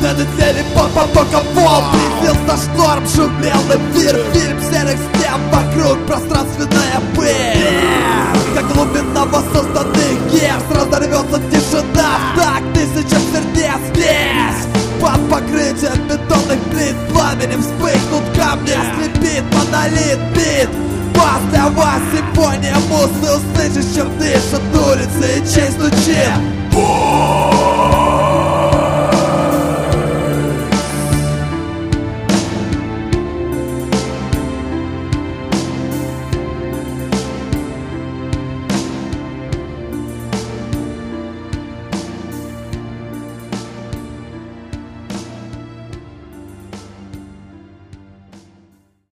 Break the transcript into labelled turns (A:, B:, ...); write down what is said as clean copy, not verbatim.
A: Над цели под потоком волн близился шторм, шумел эфир. Фильм серых стен, вокруг пространственная пыль. Как глубина воссозданных герц разорвется тишина. Так тысяча сердец здесь. Под покрытием бетонных плит пламенем вспыхнут камни, ослепит монолит бит. Баста симфония музы, услышишь, чем дышат улицы и чей стучит.